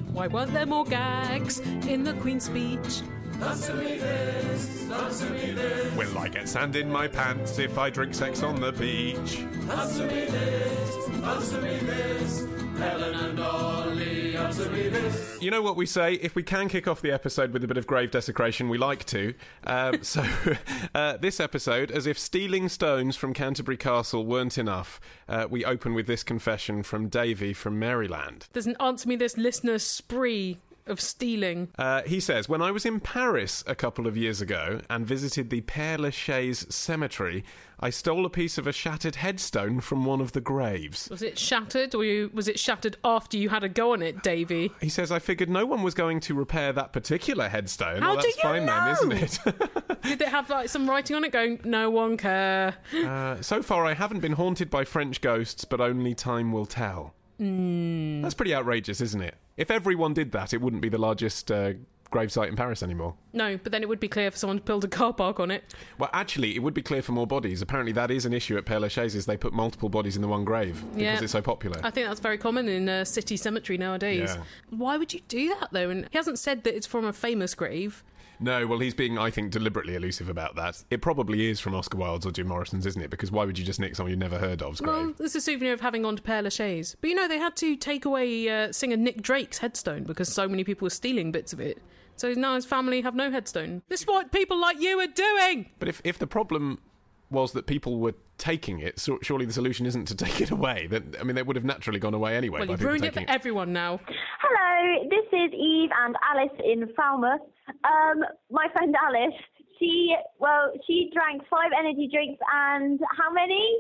Why weren't there more gags in the Queen's speech? Answer me this, answer me this. Will I get sand in my pants if I drink sex on the beach? Answer me this, answer me this. Helen and Ollie, answer me this. You know what we say? If we can kick off the episode with a bit of grave desecration, we like to. So this episode, as if stealing stones from Canterbury Castle weren't enough, we open with this confession from Davey from Maryland. There's an Answer Me This listener spree of stealing. He says, when I was in Paris a couple of years ago and visited the Père Lachaise cemetery, I stole a piece of a shattered headstone from one of the graves. Was it shattered, or was it shattered after you had a go on it, Davey? He says, I figured no one was going to repair that particular headstone. How well, do that's you fine know? then, isn't it? Did it have like some writing on it going, no one care? So far, I haven't been haunted by French ghosts, but only time will tell. That's pretty outrageous, isn't it? If everyone did that, it wouldn't be the largest gravesite in Paris anymore. No, but then it would be clear for someone to build a car park on it. Well, actually, it would be clear for more bodies. Apparently, that is an issue at Père Lachaise, is they put multiple bodies in the one grave because it's so popular. I think that's very common in a city cemetery nowadays. Yeah. Why would you do that, though? And he hasn't said that it's from a famous grave. No, well, he's being, I think, deliberately elusive about that. It probably is from Oscar Wilde's or Jim Morrison's, isn't it? Because why would you just nick someone you've never heard of's grave? Well, it's a souvenir of having gone to Père Lachaise. But, you know, they had to take away singer Nick Drake's headstone because so many people were stealing bits of it. So now his family have no headstone. This is what people like you are doing! But if the problem was that people were taking it, surely the solution isn't to take it away. They would have naturally gone away anyway. Well, by you've people ruined it taking for everyone now. Hello, this is Eve and Alice in Falmouth. My friend Alice, she drank 5 energy drinks and how many?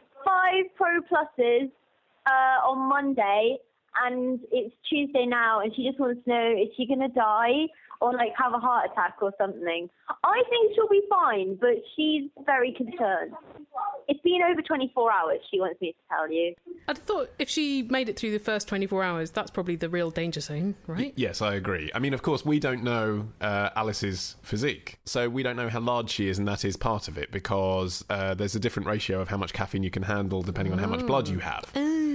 5 Pro Pluses on Monday, and it's Tuesday now, and she just wants to know, is she going to die or like have a heart attack or something? I think she'll be fine, but she's very concerned. It's been over 24 hours, she wants me to tell you. I'd thought if she made it through the first 24 hours, that's probably the real danger zone, right? Yes, I agree. I mean, of course, we don't know Alice's physique, so we don't know how large she is, and that is part of it, because there's a different ratio of how much caffeine you can handle depending on how much blood you have.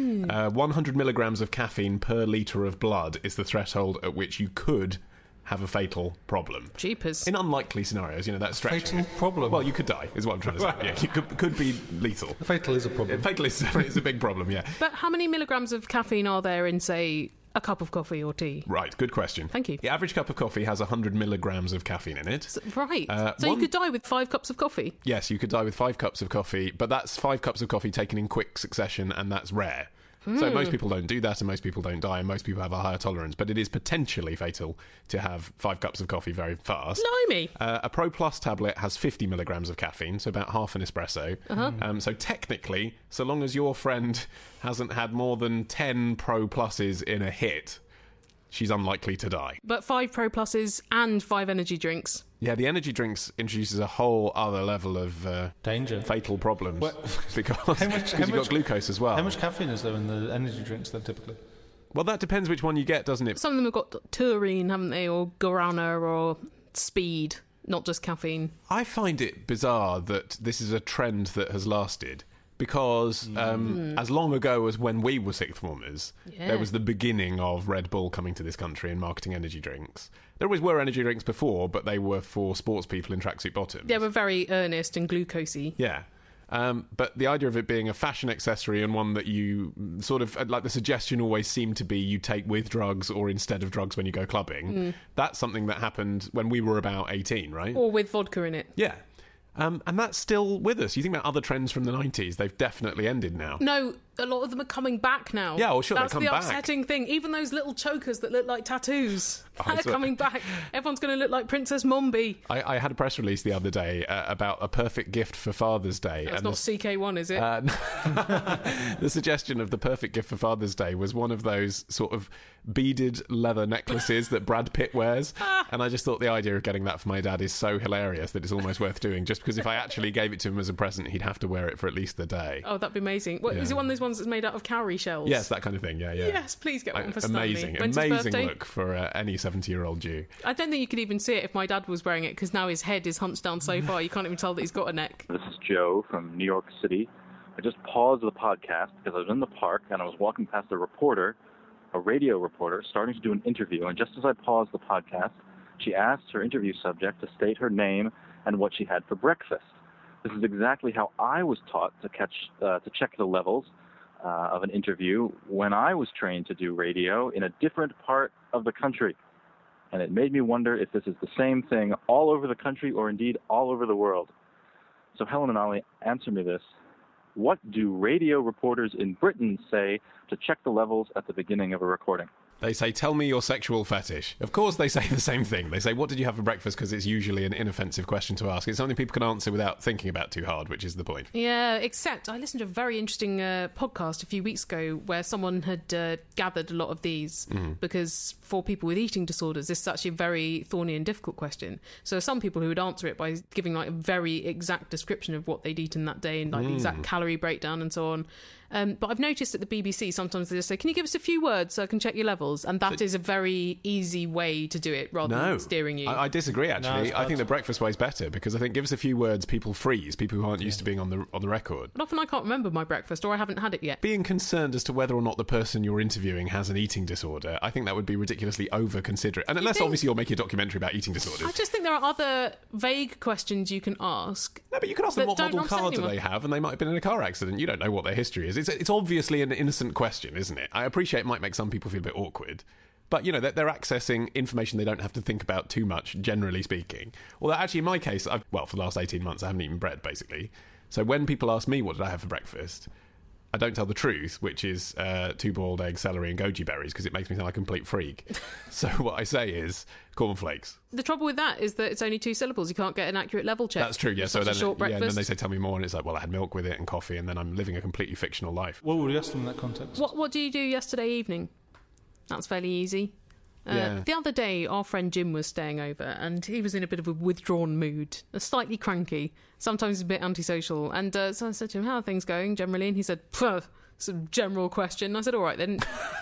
100 milligrams of caffeine per litre of blood is the threshold at which you could have a fatal problem. Jeepers. In unlikely scenarios, that's stretching. Fatal problem? Well, you could die, is what I'm trying to say. Yeah, you could be lethal. Fatal is a problem. Fatal is a big problem, yeah. But how many milligrams of caffeine are there in, say, a cup of coffee or tea? Right, good question. Thank you. The average cup of coffee has 100 milligrams of caffeine in it. Right. So you could die with 5 cups of coffee? Yes, you could die with 5 cups of coffee, but that's 5 cups of coffee taken in quick succession, and that's rare. So most people don't do that, and most people don't die, and most people have a higher tolerance. But it is potentially fatal to have 5 cups of coffee very fast. Blimey. A Pro Plus tablet has 50 milligrams of caffeine, so about half an espresso. So technically, so long as your friend hasn't had more than 10 Pro Pluses in a hit, she's unlikely to die. But 5 Pro Pluses and 5 energy drinks. Yeah, the energy drinks introduces a whole other level of danger, fatal problems. Because you've got glucose as well. How much caffeine is there in the energy drinks then typically? Well, that depends which one you get, doesn't it? Some of them have got taurine, haven't they, or guarana, or speed, not just caffeine. I find it bizarre that this is a trend that has lasted. Because as long ago as when we were sixth formers, there was the beginning of Red Bull coming to this country and marketing energy drinks. There always were energy drinks before, but they were for sports people in tracksuit bottoms. They were very earnest and glucosey. Yeah. But the idea of it being a fashion accessory and one that you sort of, like the suggestion always seemed to be you take with drugs or instead of drugs when you go clubbing. That's something that happened when we were about 18, right? Or with vodka in it. Yeah. And that's still with us. You think about other trends from the 90s, they've definitely ended now. No, a lot of them are coming back now. Yeah, well, sure, that's they come the back. Upsetting thing. Even those little chokers that look like tattoos, they're coming back. Everyone's going to look like Princess Mombi. I had a press release the other day about a perfect gift for Father's Day. That's not CK1, is it? The suggestion of the perfect gift for Father's Day was one of those sort of beaded leather necklaces that Brad Pitt wears. And I just thought the idea of getting that for my dad is so hilarious that it's almost worth doing, just because if I actually gave it to him as a present, he'd have to wear it for at least the day. Oh, that'd be amazing. What, is it one of those ones that's made out of cowrie shells? Yes, that kind of thing, yeah. Yes, please get one for Stanley. Amazing look for any 70-year-old Jew. I don't think you could even see it if my dad was wearing it, because now his head is hunched down so far you can't even tell that he's got a neck. This is Joe from New York City. I just paused the podcast because I was in the park and I was walking past a reporter a radio reporter starting to do an interview, and just as I paused the podcast, she asked her interview subject to state her name and what she had for breakfast. This is exactly how I was taught to check the levels of an interview when I was trained to do radio in a different part of the country. And it made me wonder if this is the same thing all over the country or indeed all over the world. So Helen and Ollie, answer me this. What do radio reporters in Britain say to check the levels at the beginning of a recording? They say, tell me your sexual fetish. Of course they say the same thing. They say, what did you have for breakfast? Because it's usually an inoffensive question to ask. It's something people can answer without thinking about too hard, which is the point. Yeah, except I listened to a very interesting podcast a few weeks ago where someone had gathered a lot of these because for people with eating disorders, this is actually a very thorny and difficult question. So some people who would answer it by giving like a very exact description of what they'd eaten that day and like the exact calorie breakdown and so on. But I've noticed at the BBC sometimes they just say, can you give us a few words so I can check your levels? And that is a very easy way to do it rather than steering you. I disagree, actually. I think the breakfast way is better because I think give us a few words, people freeze, people who aren't used to being on the record. But often I can't remember my breakfast or I haven't had it yet. Being concerned as to whether or not the person you're interviewing has an eating disorder, I think that would be ridiculously over-considerate. And unless obviously you're making a documentary about eating disorders. I just think there are other vague questions you can ask. No, but you can ask them what model car do they have, and they might have been in a car accident. You don't know what their history is. It's obviously an innocent question, isn't it? I appreciate it might make some people feel a bit awkward. But, you know, they're accessing information they don't have to think about too much, generally speaking. Although, actually, in my case, for the last 18 months, I haven't eaten bread, basically. So when people ask me what did I have for breakfast, I don't tell the truth, which is 2 boiled eggs, celery and goji berries, because it makes me sound like a complete freak. So what I say is cornflakes. The trouble with that is that it's only 2 syllables. You can't get an accurate level check. That's true, yeah. So then, and then they say, tell me more, and it's like, well, I had milk with it and coffee, and then I'm living a completely fictional life. What would you ask them in that context? What do you do yesterday evening? That's fairly easy. The other day, our friend Jim was staying over and he was in a bit of a withdrawn mood, slightly cranky, sometimes a bit antisocial. And so I said to him, how are things going generally? And he said, it's a general question. I said, all right then,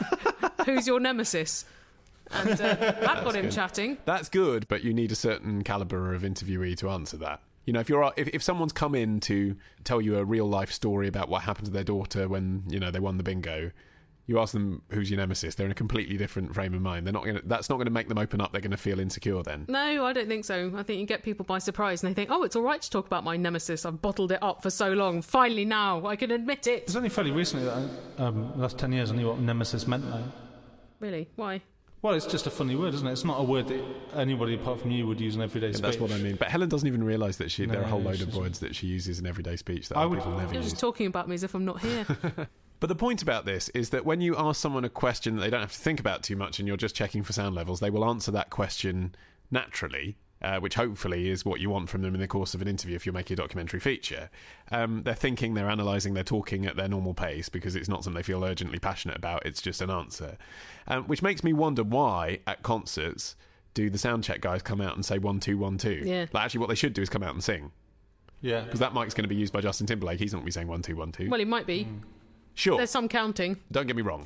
who's your nemesis? And that got him chatting. That's good, but you need a certain calibre of interviewee to answer that. You know, if someone's come in to tell you a real life story about what happened to their daughter when, you know, they won the bingo, you ask them who's your nemesis, they're in a completely different frame of mind. That's not going to make them open up. They're going to feel insecure then. No, I don't think so. I think you get people by surprise and they think, oh, it's all right to talk about my nemesis. I've bottled it up for so long. Finally now, I can admit it. It's only fairly recently that the last 10 years I knew what nemesis meant now. Really? Why? Well, it's just a funny word, isn't it? It's not a word that anybody apart from you would use in everyday speech. That's what I mean. But Helen doesn't even realise that there are a whole load of words that she uses in everyday speech that other people never use. You're just talking about me as if I'm not here. But the point about this is that when you ask someone a question that they don't have to think about too much and you're just checking for sound levels, they will answer that question naturally, which hopefully is what you want from them in the course of an interview if you're making a documentary feature. They're thinking, they're analysing, they're talking at their normal pace because it's not something they feel urgently passionate about, it's just an answer. Which makes me wonder why, at concerts, do the sound check guys come out and say 1 2 1 2? Yeah. Like, actually what they should do is come out and sing. Yeah. Because that mic's going to be used by Justin Timberlake. He's not going to be saying 1 2 1 2. Well, it might be. Sure. There's some counting. Don't get me wrong.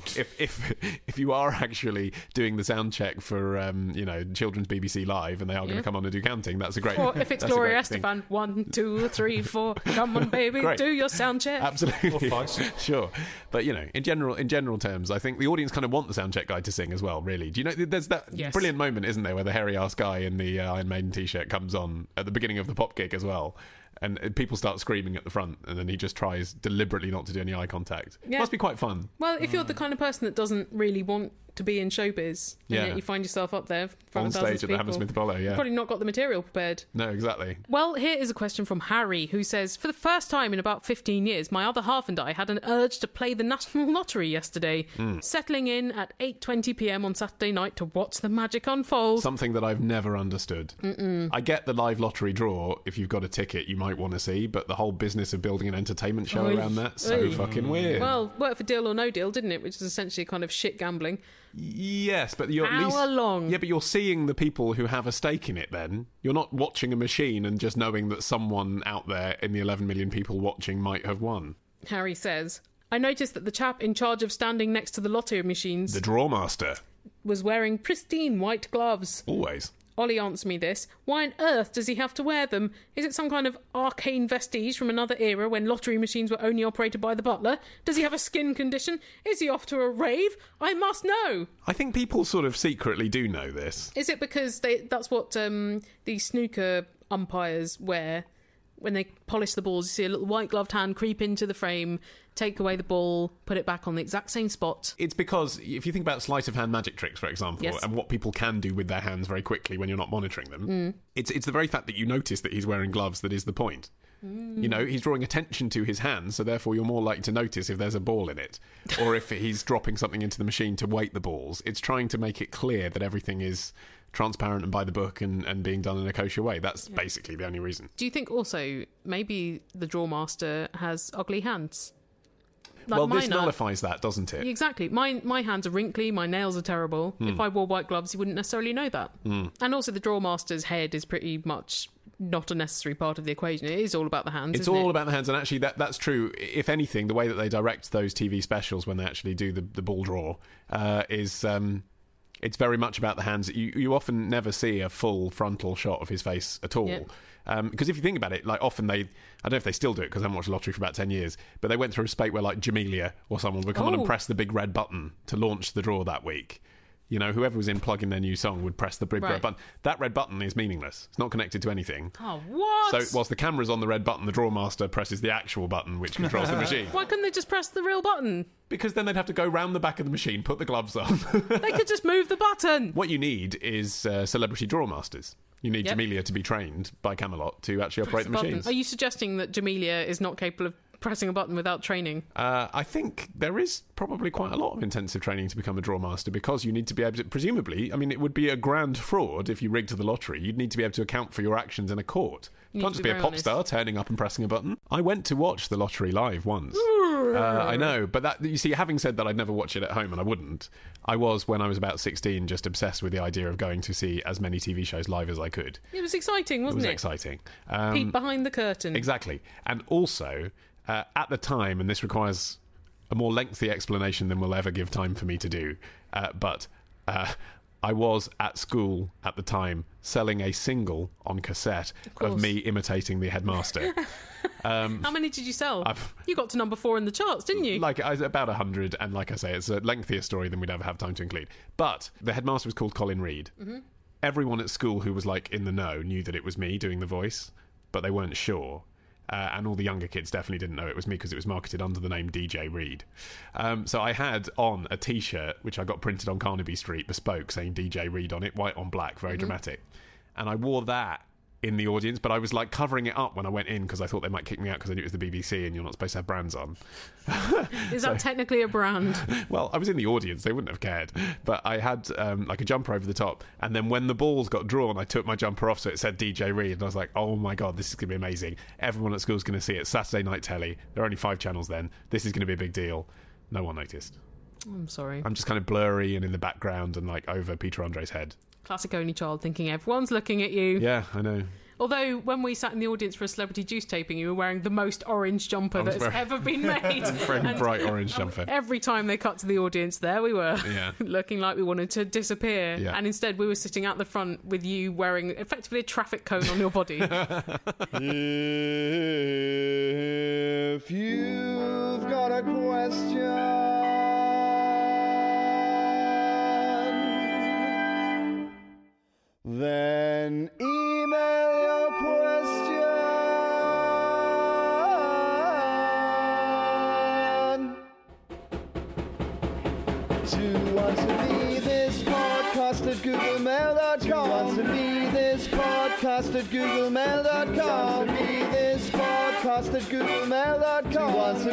If you are actually doing the sound check for children's BBC Live and they are going to come on and do counting, that's a great. Or if it's Gloria Estefan, 1 2 3 4, come on baby, do your sound check. Absolutely. Sure. But in general terms, I think the audience kind of want the sound check guy to sing as well. Really, do you know? There's that brilliant moment, isn't there, where the hairy ass guy in the Iron Maiden t-shirt comes on at the beginning of the pop gig as well. And people start screaming at the front, and then he just tries deliberately not to do any eye contact. Yeah. Must be quite fun. Well, if you're the kind of person that doesn't really want to be in showbiz, and yet you find yourself up there on stage at the Hammersmith Apollo, you've probably not got the material prepared. No, exactly. Well, here is a question from Harry, who says, for the first time in about 15 years, my other half and I had an urge to play the National Lottery yesterday, settling in at 8:20pm on Saturday night to watch the magic unfold. Something that I've never understood. I get the live lottery draw. If you've got a ticket you might want to see, but the whole business of building an entertainment show around that, so fucking weird. Well, worked for Deal or No Deal, didn't it? Which is essentially kind of shit gambling. Yes, but you're at least long. Yeah, but you're seeing the people who have a stake in it then. You're not watching a machine and just knowing that someone out there in the 11 million people watching might have won. Harry says, I noticed that the chap in charge of standing next to the lottery machines, the draw master, was wearing pristine white gloves. Always. Ollie, answer me this. Why on earth does he have to wear them? Is it some kind of arcane vestige from another era when lottery machines were only operated by the butler? Does he have a skin condition? Is he off to a rave? I must know. I think people sort of secretly do know this. Is it because that's what these snooker umpires wear? When they polish the balls, you see a little white-gloved hand creep into the frame, take away the ball, put it back on the exact same spot. It's because if you think about sleight-of-hand magic tricks, for example, Yes. and what people can do with their hands very quickly when you're not monitoring them, it's the very fact that you notice that he's wearing gloves that is the point. You know, he's drawing attention to his hands, so therefore you're more likely to notice if there's a ball in it, or if he's dropping something into the machine to weight the balls. It's trying to make it clear that everything is transparent and by the book and being done in a kosher way. That's basically the only reason. Do you think also maybe the Drawmaster has ugly hands? Like Well, this mine are. nullifies that, doesn't it? Exactly. My hands are wrinkly, my nails are terrible. If I wore white gloves, you wouldn't necessarily know that. And also the Drawmaster's head is pretty much not a necessary part of the equation. It is all about the hands, It's isn't all it? about the hands, and actually that's true. If anything, the way that they direct those TV specials when they actually do the ball draw is... it's very much about the hands. You often never see a full frontal shot of his face at all. Yeah. Because if you think about it, like often I don't know if they still do it because I haven't watched lottery for about 10 years, but they went through a spate where like Jamelia or someone would come on and press the big red button to launch the draw that week. You know, whoever was in plugging their new song would press the big red button. That red button is meaningless. It's not connected to anything. Oh, what? So whilst the camera's on the red button, the Drawmaster presses the actual button which controls the machine. Why couldn't they just press the real button? Because then they'd have to go round the back of the machine, put the gloves on. They could just move the button. What you need is celebrity Drawmasters. You need Yep. Jamelia to be trained by Camelot to actually operate the Button. machines. Are you suggesting that Jamelia is not capable of pressing a button without training? I think there is probably quite a lot of intensive training to become a Drawmaster because you need to be able to, presumably, I mean, it would be a grand fraud if you rigged the lottery. You'd need to be able to account for your actions in a court. You can't just be a pop star turning up and pressing a button. I went to watch the lottery live once. I know, but that, you see, having said that I'd never watch it at home, and I wouldn't, I was, when I was about 16, just obsessed with the idea of going to see as many TV shows live as I could. It was exciting, It wasn't was it? exciting. Peek behind the curtain. Exactly. And also, at the time, and this requires a more lengthy explanation than we'll ever give time for me to do, but I was at school at the time selling a single on cassette of me imitating the headmaster. How many did you sell? You got to number 4 in the charts, didn't you? Like about 100, and like I say, it's a lengthier story than we'd ever have time to include. But the headmaster was called Colin Reid. Mm-hmm. Everyone at school who was like in the know knew that it was me doing the voice, but they weren't sure. And all the younger kids definitely didn't know it was me because it was marketed under the name DJ Reid. So I had on a T-shirt, which I got printed on Carnaby Street, bespoke, saying DJ Reid on it, white on black, very dramatic. And I wore that in the audience, but I was like covering it up when I went in because I thought they might kick me out because I knew it was the BBC and you're not supposed to have brands on. Is that technically a brand? Well, I was in the audience, they wouldn't have cared, but I had like a jumper over the top, and then when the balls got drawn I took my jumper off so it said DJ Reid, and I was like, oh my god, this is going to be amazing. Everyone at school's going to see it. Saturday night telly, there are only 5 channels then, this is going to be a big deal. No one noticed. I'm sorry. I'm just kind of blurry and in the background and like over Peter Andre's head. Classic only child thinking everyone's looking at you. Yeah, I know. Although, when we sat in the audience for a Celebrity Juice taping, you were wearing the most orange jumper that's ever been made. Very bright orange jumper. Every time they cut to the audience, there we were, Yeah. looking like we wanted to disappear. Yeah. And instead, we were sitting at the front with you wearing effectively a traffic cone on your body. If you've got a question, then email your question to answermethispodcast@googlemail.com. answermethispodcast@googlemail.com. answermethispodcast@googlemail.com.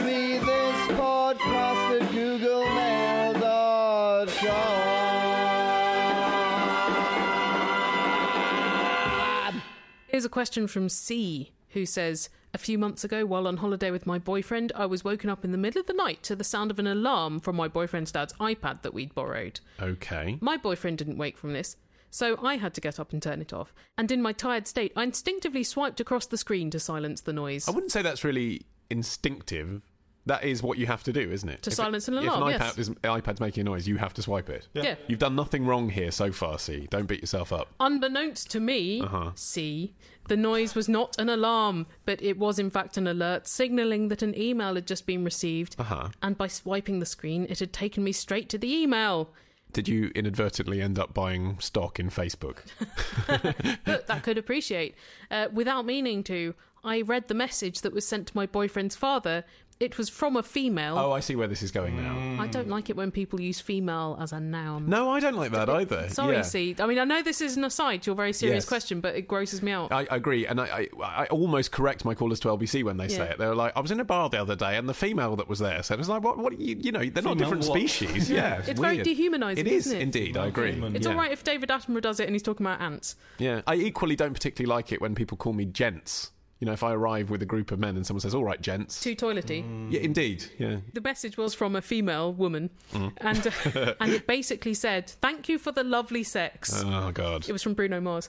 answermethispodcast@googlemail.com. Here's a question from C, who says, a few months ago, while on holiday with my boyfriend, I was woken up in the middle of the night to the sound of an alarm from my boyfriend's dad's iPad that we'd borrowed. Okay. My boyfriend didn't wake from this, so I had to get up and turn it off. And in my tired state, I instinctively swiped across the screen to silence the noise. I wouldn't say that's really instinctive. That is what you have to do, isn't it? To silence an alarm, if yes. an iPad's making a noise, you have to swipe it. Yeah. You've done nothing wrong here so far, C. Don't beat yourself up. Unbeknownst to me, C, the noise was not an alarm, but it was in fact an alert signalling that an email had just been received. And by swiping the screen, it had taken me straight to the email. Did you inadvertently end up buying stock in Facebook? Look, that could appreciate. Without meaning to, I read the message that was sent to my boyfriend's father. It was from a female. Oh, I see where this is going now. I don't like it when people use female as a noun. No, I don't like that either. Sorry, Yeah. C. I mean, I know this is an aside to your very serious Yes. question, but it grosses me out. I agree, and I almost correct my callers to LBC when they say Yeah. it. They were like, I was in a bar the other day, and the female that was there said, "It's like, what? You know, they're not Female different what? species." Yeah, It's very weird. dehumanising, It is isn't it? indeed. I agree. Human. It's Yeah. all right if David Attenborough does it and he's talking about ants. Yeah, I equally don't particularly like it when people call me gents. You know, if I arrive with a group of men and someone says, "All right, gents." Too toilety. Yeah, indeed. Yeah. The message was from a female woman, Mm. and it basically said, "Thank you for the lovely sex." Oh God. It was from Bruno Mars.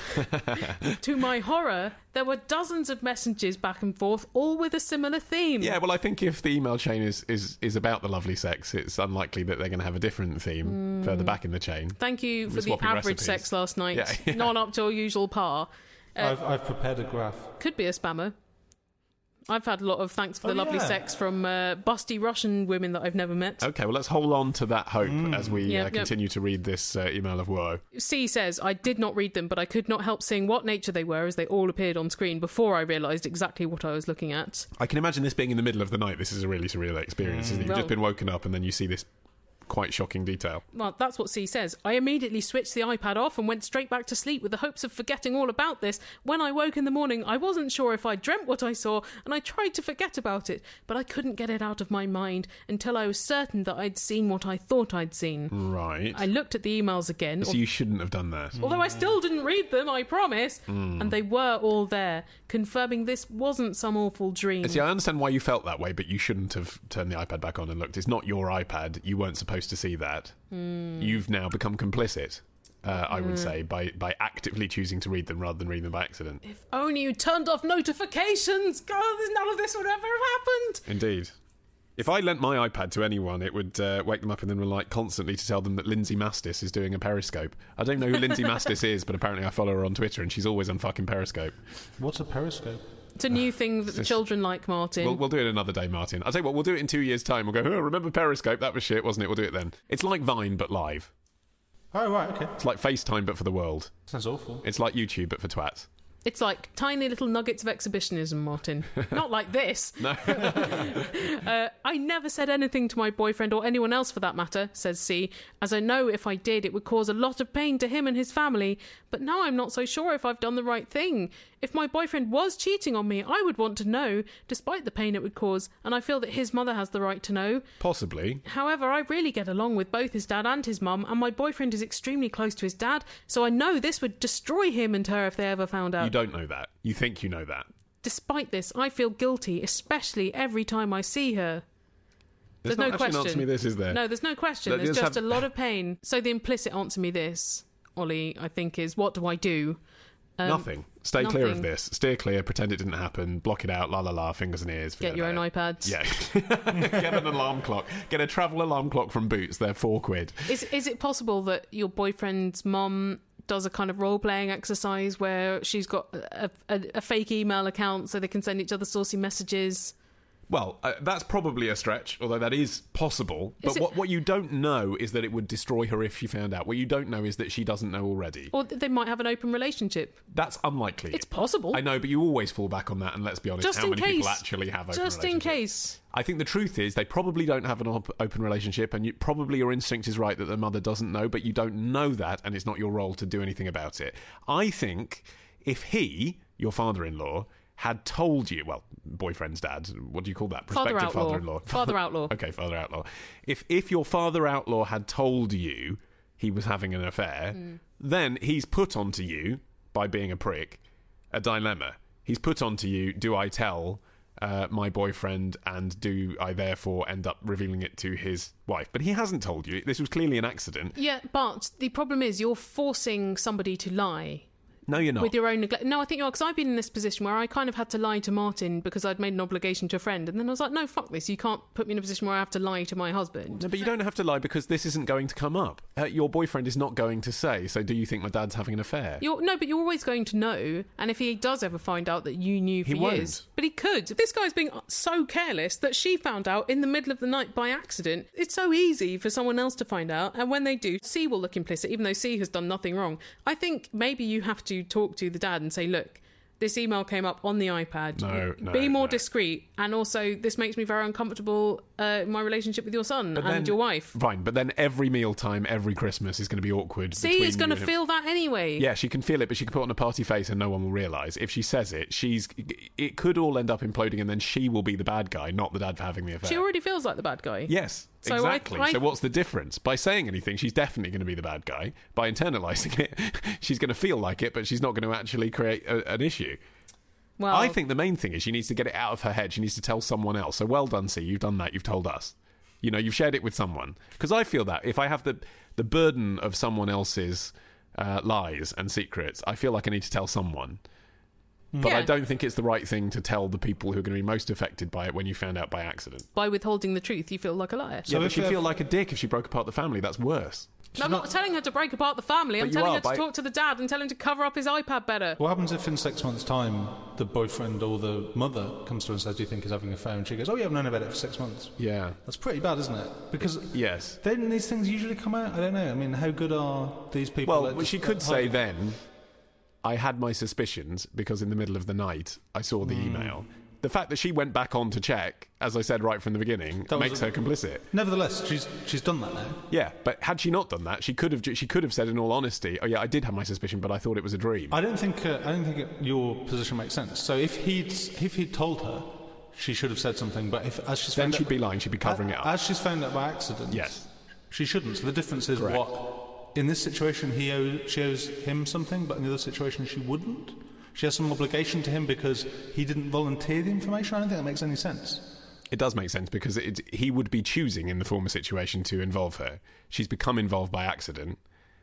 To my horror, there were dozens of messages back and forth, all with a similar theme. Yeah, well, I think if the email chain is about the lovely sex, it's unlikely that they're going to have a different theme further back in the chain. Thank you for We're the swapping average recipes. sex last night. Yeah. Not up to our usual par. I've prepared a graph. Could be a spammer. I've had a lot of thanks for the lovely yeah. sex from busty Russian women that I've never met. Okay, well, let's hold on to that hope as we Yep, yep. continue to read this email of woe. C says, I did not read them, but I could not help seeing what nature they were as they all appeared on screen before I realised exactly what I was looking at. I can imagine this being in the middle of the night. This is a really surreal experience, isn't it? You've Well- just been woken up and then you see this quite shocking detail. Well, that's what C says. I immediately switched the iPad off and went straight back to sleep with the hopes of forgetting all about this. When I woke in the morning, I wasn't sure if I dreamt what I saw, and I tried to forget about it, but I couldn't get it out of my mind until I was certain that I'd seen what I thought I'd seen. Right. I looked at the emails again, So you shouldn't have done that. although I still didn't read them, I promise, and they were all there, confirming this wasn't some awful dream. See, I understand why you felt that way, but you shouldn't have turned the iPad back on and looked. It's not your iPad. You weren't supposed to see that. You've now become complicit, I would say, by actively choosing to read them rather than reading them by accident. If only you turned off notifications! God, none of this would ever have happened! Indeed. If I lent my iPad to anyone, it would wake them up in the middle of the night constantly to tell them that Lindsay Mastis is doing a Periscope. I don't know who Lindsay Mastis is, but apparently I follow her on Twitter and she's always on fucking Periscope. What's a periscope? It's a new thing that the children like, Martin. We'll do it another day, Martin. I'll tell you what, we'll do it in 2 years' time. We'll go, oh, remember Periscope? That was shit, wasn't it? We'll do it then. It's like Vine, but live. Oh, right, okay. It's like FaceTime, but for the world. Sounds awful. It's like YouTube, but for twats. It's like tiny little nuggets of exhibitionism, Martin. Not like this. No. I never said anything to my boyfriend or anyone else for that matter, says C, as I know if I did it would cause a lot of pain to him and his family, but now I'm not so sure if I've done the right thing. If my boyfriend was cheating on me, I would want to know, despite the pain it would cause, and I feel that his mother has the right to know. Possibly. However, I really get along with both his dad and his mum, and my boyfriend is extremely close to his dad, so I know this would destroy him and her if they ever found out. You don't know that. You think you know that. Despite this, I feel guilty, especially every time I see her. There's not no actually an question. answer me this, is there? No, there's no question. Let- There's just just have- a lot of pain. So the implicit answer me this, Ollie, I think, is what do I do? Nothing. Stay clear of nothing. this. Steer clear, pretend it didn't happen, block it out, la la la, fingers and ears. Get forget your own about it. iPads. Yeah. Get an alarm clock. Get a travel alarm clock from Boots. They're £4. Is it possible that your boyfriend's mum does a kind of role-playing exercise where she's got a fake email account so they can send each other saucy messages? Well, that's probably a stretch, although that is possible. Is But it- what you don't know is that it would destroy her if she found out. What you don't know is that she doesn't know already. Or they might have an open relationship. That's unlikely. It's possible. I know, but you always fall back on that, and let's be honest, Just how in many case. people actually have open Just in relationships? case. I think the truth is they probably don't have an open relationship, and probably your instinct is right that the mother doesn't know, but you don't know that, and it's not your role to do anything about it. I think if he, your father-in-law, had told you, well, boyfriend's dad, what do you call that? Prospective Father-outlaw. father-in-law. Father-outlaw. Okay, father-outlaw. If your father-outlaw had told you he was having an affair, then he's put onto you, by being a prick, a dilemma. He's put onto you, do I tell my boyfriend, and do I therefore end up revealing it to his wife? But he hasn't told you. This was clearly an accident. Yeah, but the problem is you're forcing somebody to lie. No, you're not. With your own neglect. No, I think you are, because I've been in this position where I kind of had to lie to Martin because I'd made an obligation to a friend, and then I was like, no, fuck this, you can't put me in a position where I have to lie to my husband. No, but you don't have to lie because this isn't going to come up. Your boyfriend is not going to say, so do you think my dad's having an affair? No, but you're always going to know, and if he does ever find out that you knew for He won't. years... But he could. This guy's being so careless that she found out in the middle of the night by accident. It's so easy for someone else to find out, and when they do, C will look implicit, even though C has done nothing wrong. I think maybe you have to talk to the dad and say, look, this email came up on the iPad. Be more discreet. And also, this makes me very uncomfortable in my relationship with your son and your wife. Fine, but then every mealtime, every Christmas is going to be awkward. See, is going to feel that anyway. Yeah, she can feel it, but she can put on a party face and no one will realise. If she says it, it could all end up imploding and then she will be the bad guy, not the dad for having the affair. She already feels like the bad guy. Yes. So exactly. So what's the difference? By saying anything, she's definitely going to be the bad guy. By internalising it, she's going to feel like it, but she's not going to actually create an issue. Well, I think the main thing is she needs to get it out of her head. She needs to tell someone else. So well done, C. You've done that. You've told us. You've shared it with someone. Because I feel that if I have the burden of someone else's lies and secrets, I feel like I need to tell someone. But I don't think it's the right thing to tell the people who are going to be most affected by it when you found out by accident. By withholding the truth, you feel like a liar. Yeah, but she'd feel like a dick if she broke apart the family. That's worse. No, I'm not telling her to break apart the family. I'm telling her to talk to the dad and tell him to cover up his iPad better. What happens if in 6 months' time the boyfriend or the mother comes to her and says, do you think he's having an affair? And she goes, oh yeah, I've known about it for 6 months. Yeah. That's pretty bad, isn't it? Because yes. Then these things usually come out. I don't know. I mean, how good are these people? Well, she could say then, I had my suspicions because in the middle of the night I saw the email. The fact that she went back on to check, as I said right from the beginning, makes her complicit. Nevertheless, she's done that now. Yeah, but had she not done that, she could have said in all honesty, "Oh yeah, I did have my suspicion, but I thought it was a dream." I don't think your position makes sense. So if he'd told her, she should have said something. But then she'd be lying. She'd be covering it up. As she's found out by accident. Yes, she shouldn't. So the difference is correct. In this situation, she owes him something, but in the other situation, she wouldn't. She has some obligation to him because he didn't volunteer the information. I don't think that makes any sense. It does make sense because he would be choosing in the former situation to involve her. She's become involved by accident,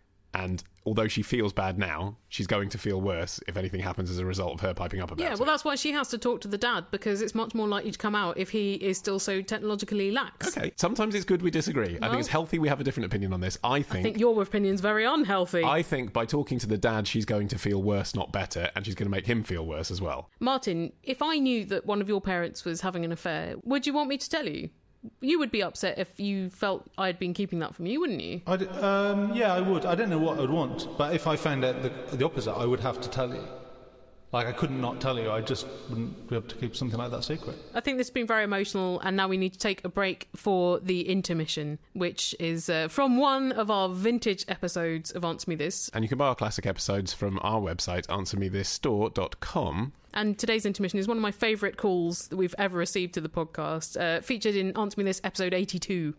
and although she feels bad now, she's going to feel worse if anything happens as a result of her piping up about it. Yeah, well, that's why she has to talk to the dad, because it's much more likely to come out if he is still so technologically lax. Okay, sometimes it's good we disagree. I think it's healthy we have a different opinion on this. I think your opinion's very unhealthy. I think by talking to the dad, she's going to feel worse, not better, and she's going to make him feel worse as well. Martin, if I knew that one of your parents was having an affair, would you want me to tell you? You would be upset if you felt I'd been keeping that from you, wouldn't you? Yeah, I would. I don't know what I would want, but if I found out the opposite, I would have to tell you. Like, I couldn't not tell you. I just wouldn't be able to keep something like that secret. I think this has been very emotional, and now we need to take a break for the intermission, which is from one of our vintage episodes of Answer Me This. And you can buy our classic episodes from our website, answermethisstore.com. And today's intermission is one of my favourite calls that we've ever received to the podcast, featured in Answer Me This, episode 82.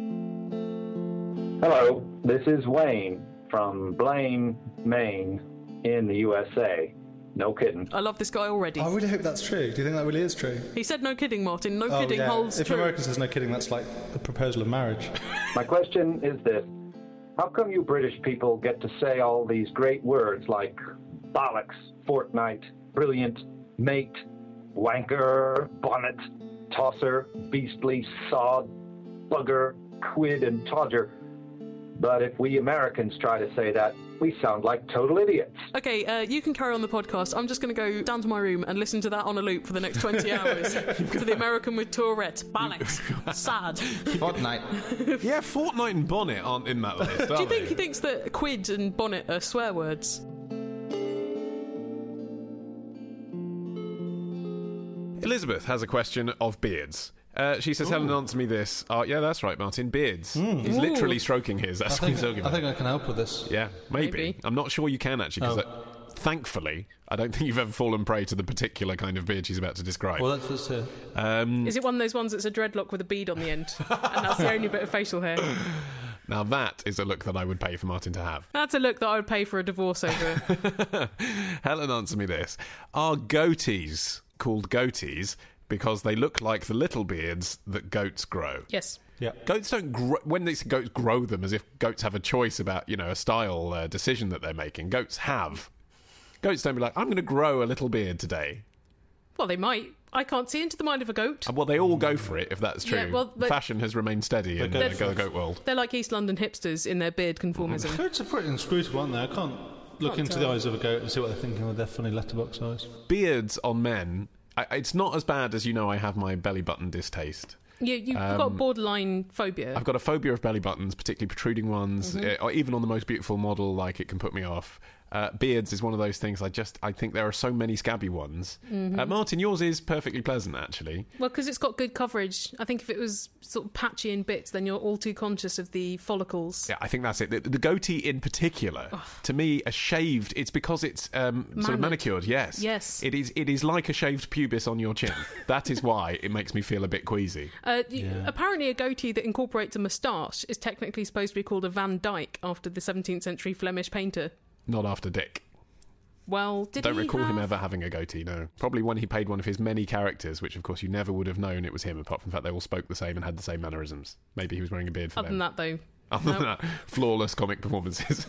Hello, this is Wayne from Blaine, Maine, in the USA. No kidding. I love this guy already. I really hope that's true. Do you think that really is true? He said no kidding, Martin. No kidding holds if true. If America says no kidding, that's like a proposal of marriage. My question is this. How come you British people get to say all these great words like bollocks, fortnight, brilliant, mate, wanker, bonnet, tosser, beastly, sod, bugger, quid, and todger? But if we Americans try to say that, we sound like total idiots. Okay, you can carry on the podcast. I'm just going to go down to my room and listen to that on a loop for the next 20 hours. For the American with Tourette. Bollocks. Sad. Fortnight. Yeah, fortnight and bonnet aren't in that list, Do you think he thinks that quid and bonnet are swear words? Elizabeth has a question of beards. She says, Helen, answer me this. Yeah, that's right, Martin. Beards. He's literally stroking his. That's what he's talking about. I think I can help with this. Yeah, maybe. I'm not sure you can, actually, because thankfully, I don't think you've ever fallen prey to the particular kind of beard she's about to describe. Well, that's it. Is it one of those ones that's a dreadlock with a bead on the end? And that's the only bit of facial hair? Now that is a look that I would pay for Martin to have. That's a look that I would pay for a divorce over. Helen, answer me this. Are goatees called goatees because they look like the little beards that goats grow? Yes. Yeah. Goats don't grow, when these goats grow them as if goats have a choice about, a style decision that they're making. Goats Goats don't be like, I'm going to grow a little beard today. Well, they might. I can't see into the mind of a goat. Well, they all go for it, if that's true. Yeah, well, Fashion has remained steady in the goat world. They're like East London hipsters in their beard conformism. Goats are pretty inscrutable, aren't they? I can't look into the eyes of a goat and see what they're thinking with their funny letterbox eyes. Beards on men, it's not as bad as, I have my belly button distaste. You've got borderline phobia. I've got a phobia of belly buttons, particularly protruding ones, or even on the most beautiful model, like it can put me off. Beards is one of those things I think there are so many scabby ones. Martin, yours is perfectly pleasant, actually. Well, because it's got good coverage. I think if it was sort of patchy in bits, then you're all too conscious of the follicles. Yeah, I think that's it. The goatee in particular, to me, a shaved, it's because it's sort of manicured, yes. Yes. It is like a shaved pubis on your chin. That is why it makes me feel a bit queasy. Apparently a goatee that incorporates a moustache is technically supposed to be called a Van Dyke after the 17th century Flemish painter. Not after Dick. Well, Don't recall him ever having a goatee, no. Probably when he played one of his many characters, which of course you never would have known it was him, apart from the fact they all spoke the same and had the same mannerisms. Maybe he was wearing a beard for Other them. than that, though. Other than that, flawless comic performances.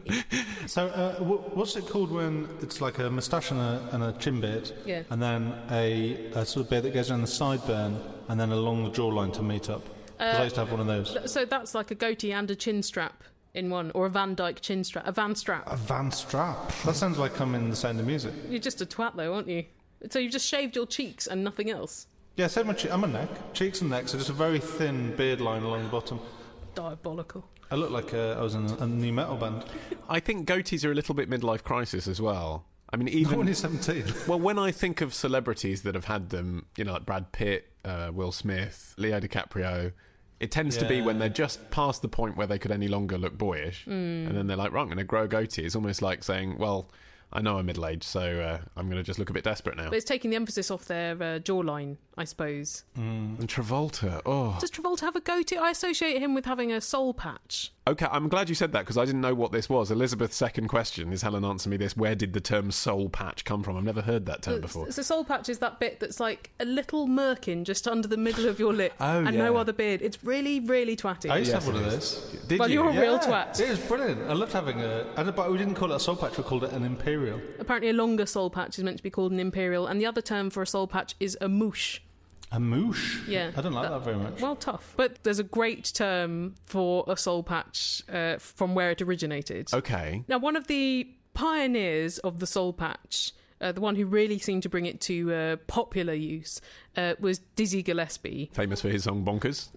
So, what's it called when it's like a moustache and a chin beard, and then a sort of beard that goes around the sideburn and then along the jawline to meet up? Because I used to have one of those. So that's like a goatee and a chin strap in one, or a Van Dyke chin strap, a Van strap. A Van strap? That sounds like I'm in The Sound of Music. You're just a twat, though, aren't you? So you've just shaved your cheeks and nothing else? Yeah, save my I'm a neck. Cheeks and neck, so just a very thin beard line along the bottom. Diabolical. I look like I was in a new metal band. I think goatees are a little bit midlife crisis as well. I mean, even when he's 17. Well, when I think of celebrities that have had them, like Brad Pitt, Will Smith, Leo DiCaprio, it tends to be when they're just past the point where they could any longer look boyish, and then they're like, right, I'm going to grow a goatee. It's almost like saying, well, I know I'm middle-aged, so I'm going to just look a bit desperate now. But it's taking the emphasis off their jawline, I suppose. And Travolta, Does Travolta have a goatee? I associate him with having a soul patch. Okay, I'm glad you said that, because I didn't know what this was. Elizabeth's second question is, Helen, answer me this. Where did the term soul patch come from? I've never heard that term before. So soul patch is that bit that's like a little merkin just under the middle of your lip no other beard. It's really, really twatty. I used to have one of those. Did you? You're a real twat. It was brilliant. I loved having but we didn't call it a soul patch, we called it an imperial. Apparently a longer soul patch is meant to be called an imperial, and the other term for a soul patch is a moosh. A moosh? Yeah. I don't like that very much. Well, tough. But there's a great term for a soul patch from where it originated. Okay. Now, one of the pioneers of the soul patch, the one who really seemed to bring it to popular use, was Dizzy Gillespie. Famous for his song Bonkers.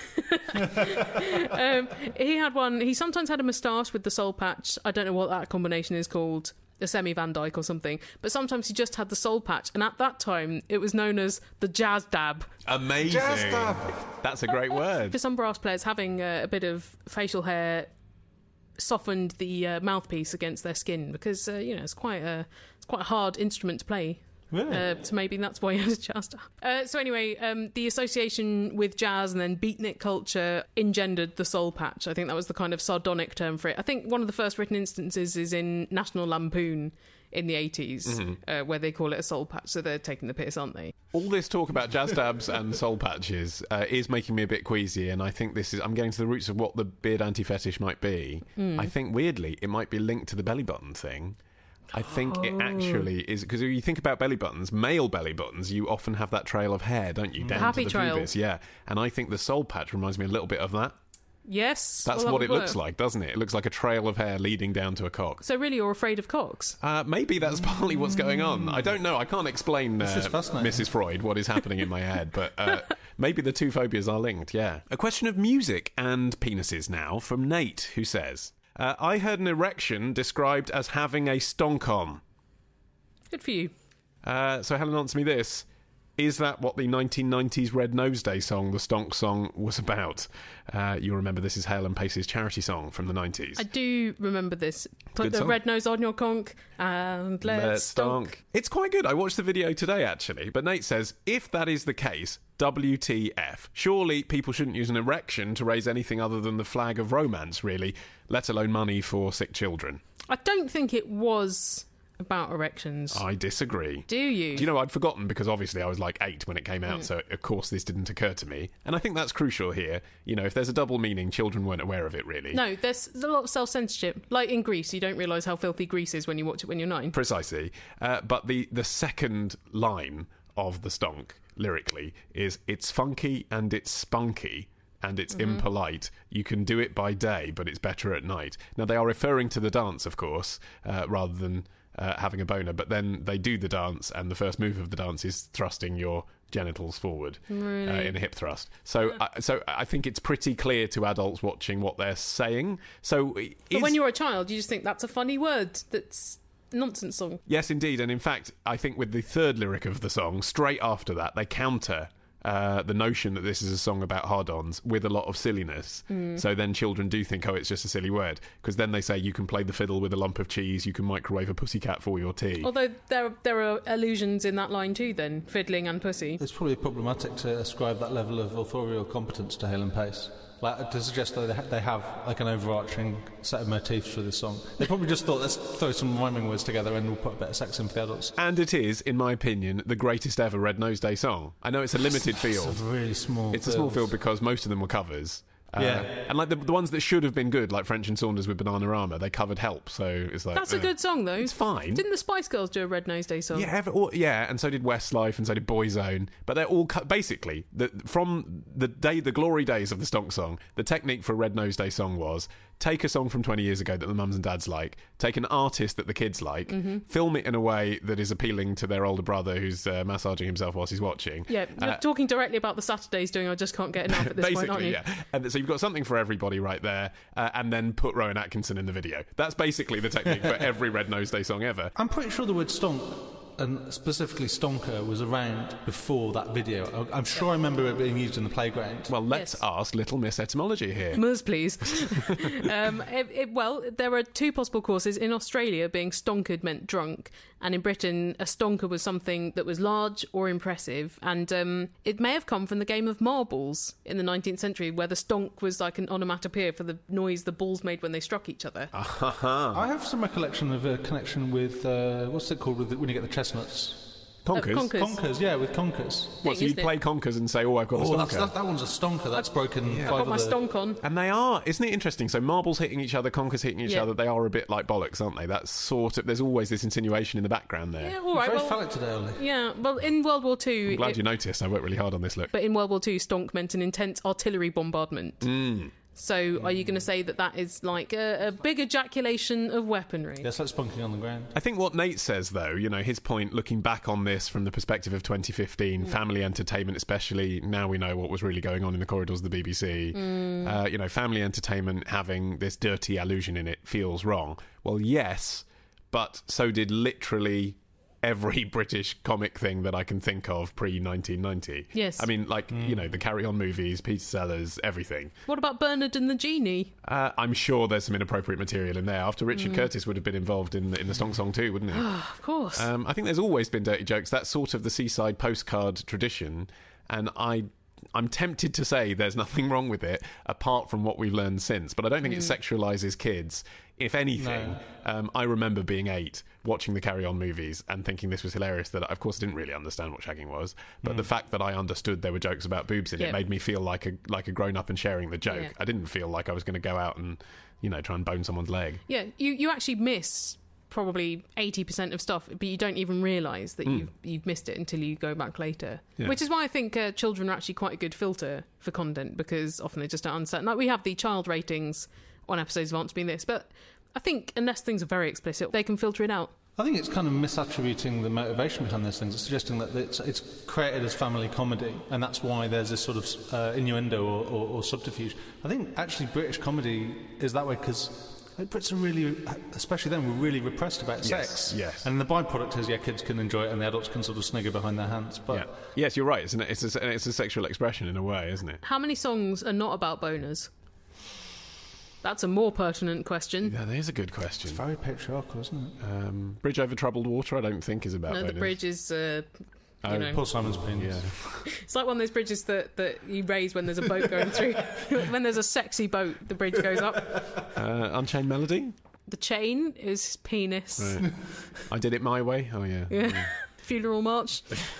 He had one. He sometimes had a moustache with the soul patch. I don't know what that combination is called. A semi-Van Dyke or something, but sometimes he just had the soul patch, and at that time it was known as the jazz dab. Amazing. Jazz dab. That's a great word. For some brass players, having a bit of facial hair softened the mouthpiece against their skin, because it's quite a hard instrument to play. Really? So maybe that's why he had a jazz dab. So anyway, the association with jazz and then beatnik culture engendered the soul patch. I think that was the kind of sardonic term for it. I think one of the first written instances is in National Lampoon in the 80s, where they call it a soul patch, so they're taking the piss, aren't they? All this talk about jazz dabs and soul patches is making me a bit queasy, and I think I'm getting to the roots of what the beard anti-fetish might be. I think, weirdly, it might be linked to the belly button thing. I think it actually is, because if you think about belly buttons, male belly buttons, you often have that trail of hair, don't you, down happy to the trail. pubis. Yeah, and I think the soul patch reminds me a little bit of that. Yes. That's what it looks like, doesn't it? It looks like a trail of hair leading down to a cock. So really you're afraid of cocks? Maybe that's partly what's going on. I don't know. I can't explain, This is fascinating. Mrs. Freud, what is happening in my head, but maybe the two phobias are linked, yeah. A question of music and penises now from Nate, who says, I heard an erection described as having a stonk on. Good for you. So Helen, answer me this. Is that what the 1990s Red Nose Day song, the Stonk Song, was about? You remember this is Hale and Pace's charity song from the 90s. I do remember this. Put Good the song. red nose on your conch and let's stonk. It's quite good. I watched the video today, actually. But Nate says, if that is the case, WTF. Surely people shouldn't use an erection to raise anything other than the flag of romance, really, let alone money for sick children. I don't think it was about erections. I disagree. Do you? Do you know, I'd forgotten because obviously I was like 8 when it came out, so of course this didn't occur to me. And I think that's crucial here. You know, if there's a double meaning, children weren't aware of it, really. No, there's a lot of self-censorship. Like in Grease, you don't realise how filthy Grease is when you watch it when you're 9. Precisely. But the second line of the stonk, lyrically, is it's funky and it's spunky and it's impolite. You can do it by day, but it's better at night. Now, they are referring to the dance, of course, rather than having a boner, but then they do the dance, and the first move of the dance is thrusting your genitals forward in a hip thrust. So I think it's pretty clear to adults watching what they're saying. But when you're a child, you just think that's a funny word. That's nonsense song. Yes, indeed. And in fact, I think with the third lyric of the song, straight after that, they counter the notion that this is a song about hard-ons with a lot of silliness. So then children do think, oh, it's just a silly word, because then they say you can play the fiddle with a lump of cheese, you can microwave a pussycat for your tea. Although there are allusions in that line too then, fiddling and pussy. It's probably problematic to ascribe that level of authorial competence to Hale and Pace. Like, to suggest that they have like an overarching set of motifs for this song. They probably just thought, let's throw some rhyming words together and we'll put a bit of sex in for the adults. And it is, in my opinion, the greatest ever Red Nose Day song. I know it's a limited field. It's a really small It's a small field because most of them were covers. And like the ones that should have been good, like French and Saunders with Bananarama, they covered Help, so it's like... That's a good song, though. It's fine. Didn't the Spice Girls do a Red Nose Day song? Yeah, and so did Westlife, and so did Boyzone. But they're all... basically, from the glory days of the stonk song, the technique for a Red Nose Day song was take a song from 20 years ago that the mums and dads like, take an artist that the kids like, film it in a way that is appealing to their older brother who's massaging himself whilst he's watching. Yeah, you're talking directly about the Saturdays doing I Just Can't Get Enough at this point, aren't you? Yeah. And so you've got something for everybody right there, and then put Rowan Atkinson in the video. That's basically the technique for every Red Nose Day song ever. I'm pretty sure the word stonk, and specifically stonker, was around before that video. I'm sure I remember it being used in the playground. Well, let's ask Little Miss Etymology here. Ms, please. Well, there are two possible causes. In Australia, being stonkered meant drunk, and in Britain, a stonker was something that was large or impressive, and it may have come from the game of marbles in the 19th century, where the stonk was like an onomatopoeia for the noise the balls made when they struck each other. I have some recollection of a connection with, what's it called, when you get the chestnuts? Conkers? Conkers, yeah, with conkers. What, so you play conkers and say, oh, I've got a stonker? That one's a stonker. That's broken. I've got my stonk on. And they are, isn't it interesting? So marbles hitting each other, conkers hitting each other, they are a bit like bollocks, aren't they? That's sort of, there's always this insinuation in the background there. Yeah, all right. Very phallic today, Ollie. Yeah, well, in World War II... I'm glad you noticed. I worked really hard on this, look. But in World War II, stonk meant an intense artillery bombardment. So are you going to say that is like a big ejaculation of weaponry? Yes, that's spunking on the ground. I think what Nate says, though, you know, his point, looking back on this from the perspective of 2015, family entertainment especially, now we know what was really going on in the corridors of the BBC, you know, family entertainment having this dirty allusion in it feels wrong. Well, yes, but so did literally every British comic thing that I can think of pre-1990. Yes. I mean, like, you know, the Carry On movies, Peter Sellers, everything. What about Bernard and the Genie? I'm sure there's some inappropriate material in there. After Richard Curtis would have been involved in the stonk song too, wouldn't he? Of course. I think there's always been dirty jokes. That's sort of the seaside postcard tradition. And I'm tempted to say there's nothing wrong with it, apart from what we've learned since. But I don't think it sexualises kids. If anything, I remember being 8, watching the Carry On movies and thinking this was hilarious, that I, of course, didn't really understand what shagging was. But the fact that I understood there were jokes about boobs in it made me feel like a grown-up and sharing the joke. I didn't feel like I was going to go out and, you know, try and bone someone's leg. Yeah, you actually miss probably 80% of stuff, but you don't even realise that you've missed it until you go back later. Yeah. Which is why I think children are actually quite a good filter for content, because often they just don't understand. Like, we have the child ratings on episodes of Answer Me This, but I think unless things are very explicit, they can filter it out. I think it's kind of misattributing the motivation behind those things. It's suggesting that it's created as family comedy, and that's why there's this sort of innuendo or subterfuge. I think actually British comedy is that way because Brits are really, especially then, were really repressed about sex. Yes. And the byproduct is, kids can enjoy it and the adults can sort of snigger behind their hands. But yes, you're right. It's a sexual expression in a way, isn't it? How many songs are not about boners? That's a more pertinent question. Yeah, that is a good question. It's very patriarchal, isn't it? Bridge Over Troubled Water, I don't think is about boners. No, the bridge is... you know. Paul Simon's penis. Yeah. It's like one of those bridges that you raise when there's a boat going through. When there's a sexy boat, the bridge goes up. Unchained Melody? The chain is his penis. Right. I did it my way. Oh yeah. Funeral march.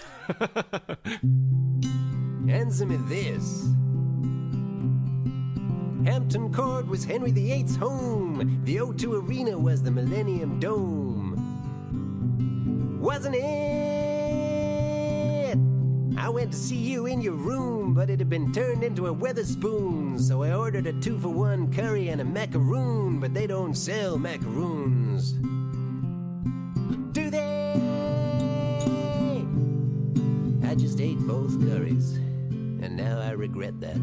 Answer me this. Hampton Court was Henry VIII's home. The O2 Arena was the Millennium Dome. Wasn't it? I went to see you in your room, but it had been turned into a Weatherspoon. So I ordered a 2-for-1 curry and a macaroon, but they don't sell macaroons. Do they? I just ate both curries, and now I regret that.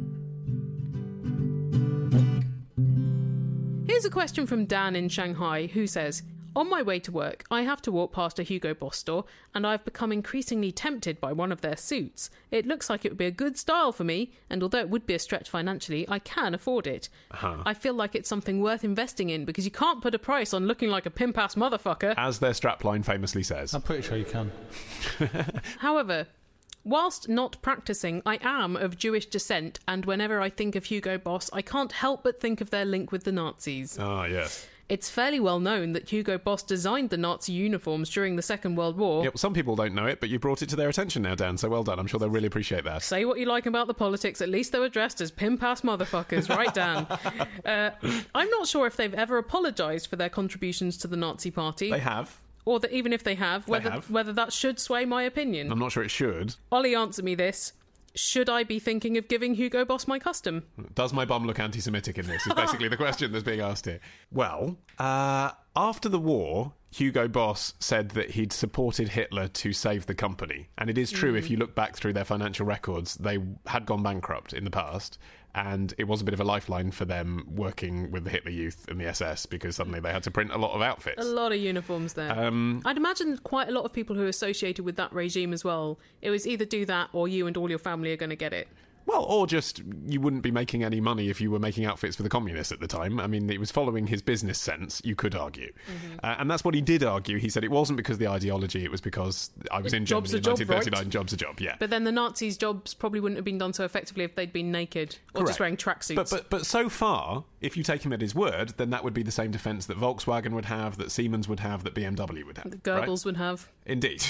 Here's a question from Dan in Shanghai, who says, on my way to work, I have to walk past a Hugo Boss store, and I've become increasingly tempted by one of their suits. It looks like it would be a good style for me, and although it would be a stretch financially, I can afford it. I feel like it's something worth investing in, because you can't put a price on looking like a pimp-ass motherfucker. As their strapline famously says. I'm pretty sure you can. However, whilst not practising, I am of Jewish descent, and whenever I think of Hugo Boss, I can't help but think of their link with the Nazis. Ah, yes. It's fairly well known that Hugo Boss designed the Nazi uniforms during the Second World War. Yep, some people don't know it, but you brought it to their attention now, Dan, so well done. I'm sure they'll really appreciate that. Say what you like about the politics, at least they were dressed as pimp-ass motherfuckers, right, Dan? I'm not sure if they've ever apologised for their contributions to the Nazi Party. They have. Or that even if they have, whether that should sway my opinion. I'm not sure it should. Ollie, answer me this. Should I be thinking of giving Hugo Boss my custom? Does my bum look anti-Semitic in this? Is basically the question that's being asked here. Well, after the war, Hugo Boss said that he'd supported Hitler to save the company. And it is true, if you look back through their financial records, they had gone bankrupt in the past. And it was a bit of a lifeline for them working with the Hitler Youth and the SS, because suddenly they had to print a lot of outfits. A lot of uniforms there. I'd imagine quite a lot of people who are associated with that regime as well. It was either do that or you and all your family are going to get it. Well, or just you wouldn't be making any money if you were making outfits for the communists at the time. I mean, it was following his business sense, you could argue. And that's what he did argue. He said it wasn't because of the ideology, it was because I was in Germany in 1939, right? Job's a job, yeah. But then the Nazis' jobs probably wouldn't have been done so effectively if they'd been naked or Correct. Just wearing tracksuits. But so far, if you take him at his word, then that would be the same defence that Volkswagen would have, that Siemens would have, that BMW would have. The Goebbels would have. Indeed.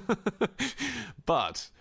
But...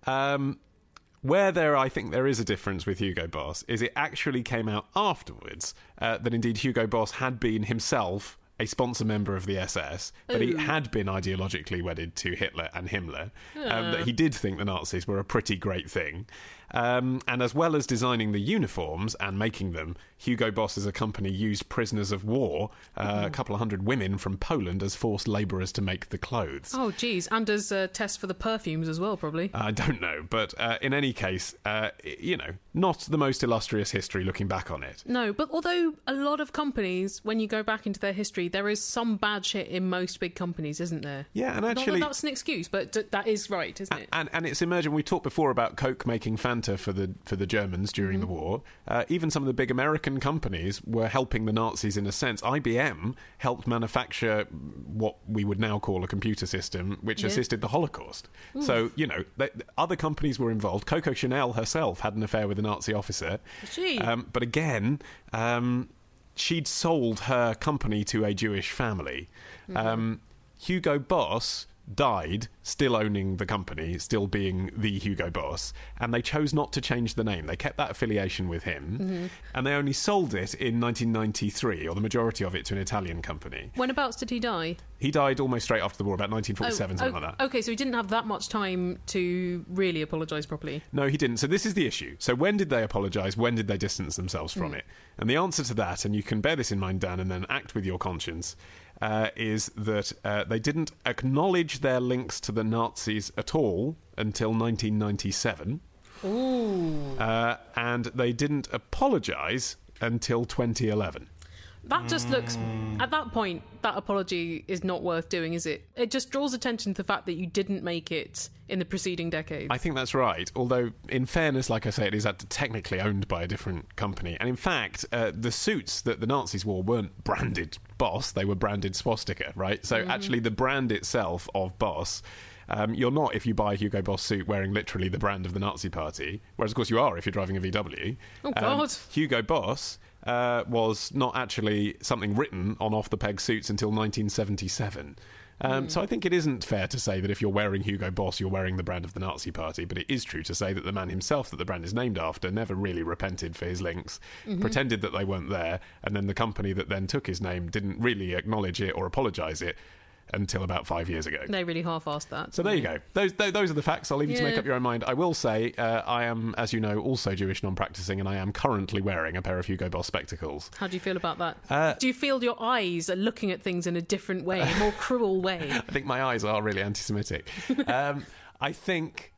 where I think there is a difference with Hugo Boss is it actually came out afterwards that indeed Hugo Boss had been himself a sponsor member of the SS, but he had been ideologically wedded to Hitler and Himmler, that he did think the Nazis were a pretty great thing. And as well as designing the uniforms and making them, Hugo Boss as a company used prisoners of war, a couple of hundred women from Poland, as forced labourers to make the clothes. Oh, geez. And as tests for the perfumes as well, probably. I don't know. But in any case, not the most illustrious history looking back on it. No, but although a lot of companies, when you go back into their history, there is some bad shit in most big companies, isn't there? Yeah, and actually... Not that that's an excuse, but that is right, isn't it? And it's emerging. We talked before about Coke making Fanta for the Germans during the war. Even some of the big American companies were helping the Nazis in a sense. IBM helped manufacture what we would now call a computer system, which assisted the Holocaust. So, other companies were involved. Coco Chanel herself had an affair with a Nazi officer. But again... she'd sold her company to a Jewish family. Hugo Boss died still owning the company, still being the Hugo Boss, and they chose not to change the name. They kept that affiliation with him, and they only sold it in 1993, or the majority of it, to an Italian company. Whenabouts did he die? He died almost straight after the war, about 1947, something like that. Okay, so he didn't have that much time to really apologise properly. No, he didn't. So this is the issue. So when did they apologise? When did they distance themselves from it? And the answer to that, and you can bear this in mind, Dan, and then act with your conscience, is that they didn't acknowledge their links to the Nazis at all until 1997. And they didn't apologise until 2011. That just looks... At that point, that apology is not worth doing, is it? It just draws attention to the fact that you didn't make it in the preceding decades. I think that's right. Although, in fairness, like I say, it is technically owned by a different company. And in fact, the suits that the Nazis wore weren't branded Boss, they were branded swastika, right? So actually, the brand itself of Boss... you're not, if you buy a Hugo Boss suit, wearing literally the brand of the Nazi Party. Whereas, of course, you are if you're driving a VW. Oh, God. Hugo Boss was not actually something written on off-the-peg suits until 1977. So I think it isn't fair to say that if you're wearing Hugo Boss, you're wearing the brand of the Nazi Party, but it is true to say that the man himself that the brand is named after never really repented for his links, pretended that they weren't there, and then the company that then took his name didn't really acknowledge it or apologise it until about 5 years ago. They really half-assed that. So there you go. Those are the facts. I'll leave you to make up your own mind. I will say I am, as you know, also Jewish non-practicing, and I am currently wearing a pair of Hugo Boss spectacles. How do you feel about that? Do you feel your eyes are looking at things in a different way, a more cruel way? I think my eyes are really anti-Semitic. I think...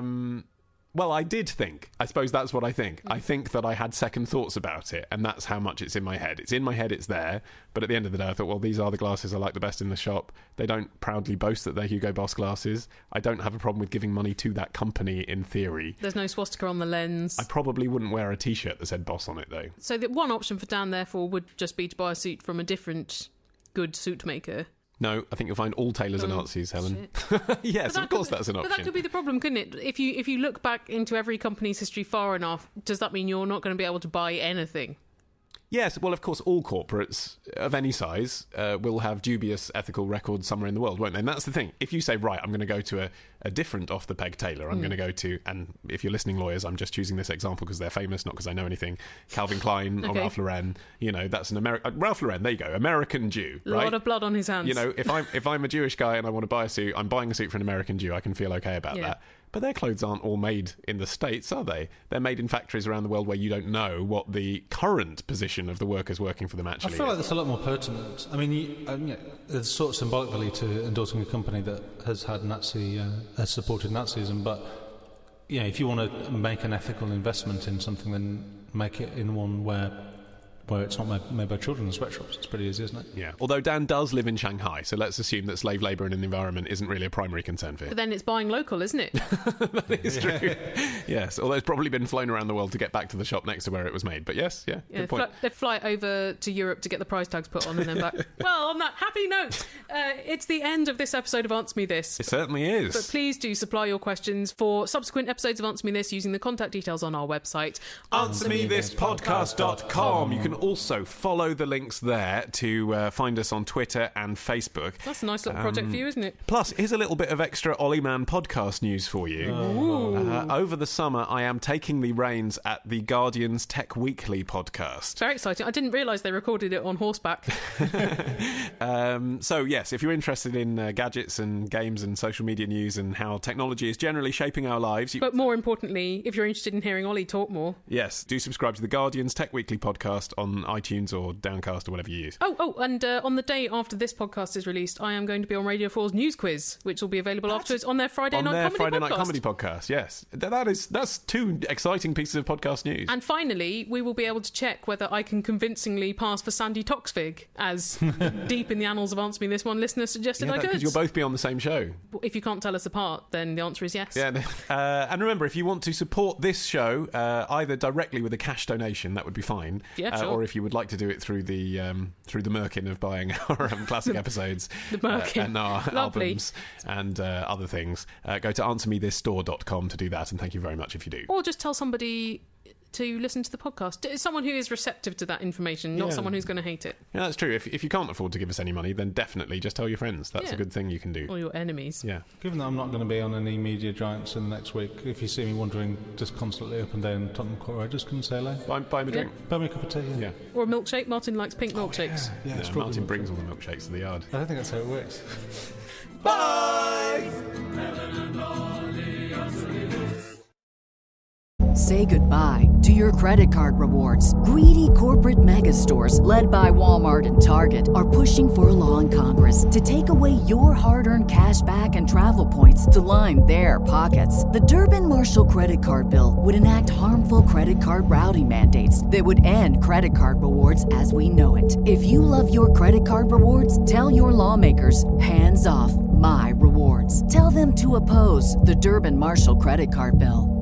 well, I did think. I suppose that's what I think. I think that I had second thoughts about it, and that's how much it's in my head. It's in my head, it's there, but at the end of the day, I thought, well, these are the glasses I like the best in the shop. They don't proudly boast that they're Hugo Boss glasses. I don't have a problem with giving money to that company, in theory. There's no swastika on the lens. I probably wouldn't wear a T-shirt that said Boss on it, though. So the one option for Dan, therefore, would just be to buy a suit from a different good suit maker. No, I think you'll find all tailors are Nazis, Helen. Yes, of course that's an option. But that could be the problem, couldn't it? If you look back into every company's history far enough, does that mean you're not going to be able to buy anything? Yes, well, of course, all corporates of any size will have dubious ethical records somewhere in the world, won't they? And that's the thing. If you say, right, I'm going to go to a different off-the-peg tailor, I'm going to go to, and if you're listening, lawyers, I'm just choosing this example because they're famous, not because I know anything, Calvin Klein or Ralph Lauren, that's an American... Ralph Lauren, there you go, American Jew, right? A lot of blood on his hands. If I'm a Jewish guy and I want to buy a suit, I'm buying a suit for an American Jew, I can feel okay about that. But their clothes aren't all made in the States, are they? They're made in factories around the world where you don't know what the current position of the workers working for them actually is. I feel like that's a lot more pertinent. I mean, there's sort of symbolic value to endorsing a company that has had has supported Nazism, but if you want to make an ethical investment in something, then make it in one where it's not made by children in sweatshops. It's pretty easy, isn't it? Yeah. Although Dan does live in Shanghai, so let's assume that slave labour and the environment isn't really a primary concern for him. But then it's buying local, isn't it? That is true. Yes, although it's probably been flown around the world to get back to the shop next to where it was made. But yes, good point. They fly over to Europe to get the price tags put on and then back. Well, on that happy note, it's the end of this episode of Answer Me This. It certainly is. But please do supply your questions for subsequent episodes of Answer Me This using the contact details on our website, AnswerMeThisPodcast.com. You can also follow the links there to find us on Twitter and Facebook. That's a nice little project for you, isn't it? Plus, here's a little bit of extra Ollie Man podcast news for you. Over the summer, I am taking the reins at the Guardian's Tech Weekly podcast. Very exciting. I didn't realise they recorded it on horseback. So, yes, if you're interested in gadgets and games and social media news and how technology is generally shaping our lives... But more importantly, if you're interested in hearing Ollie talk more... Yes, do subscribe to the Guardian's Tech Weekly podcast on iTunes or Downcast or whatever you use. And on the day after this podcast is released, I am going to be on Radio 4's News Quiz, which will be available afterwards on their Friday night comedy podcast. Yes. That's two exciting pieces of podcast news. And finally, we will be able to check whether I can convincingly pass for Sandy Toksvig, as deep in the annals of Answer Me This one listener suggested I could. Because you'll both be on the same show. If you can't tell us apart, then the answer is yes. Yeah. And remember, if you want to support this show, either directly with a cash donation, that would be fine. Yeah, sure. Or if you would like to do it through the Merkin of buying our classic episodes and our albums and other things, go to answermethisstore.com to do that, and thank you very much if you do. Or just tell somebody to listen to the podcast. Someone who is receptive to that information, not someone who's going to hate it. Yeah, that's true. If you can't afford to give us any money, then definitely just tell your friends. That's a good thing you can do. Or your enemies. Yeah. Given that I'm not going to be on any media giants in the next week, if you see me wandering just constantly up and down Tottenham Court Road, just come and say hello. Buy me a drink. Buy me a cup of tea. Yeah. Or a milkshake. Martin likes pink milkshakes. Yeah, Martin brings all the milkshakes to the yard. I don't think that's how it works. Bye! Say goodbye to your credit card rewards. Greedy corporate mega stores, led by Walmart and Target, are pushing for a law in Congress to take away your hard-earned cash back and travel points to line their pockets. The Durbin-Marshall credit card bill would enact harmful credit card routing mandates that would end credit card rewards as we know it. If you love your credit card rewards, tell your lawmakers, hands off my rewards. Tell them to oppose the Durbin-Marshall credit card bill.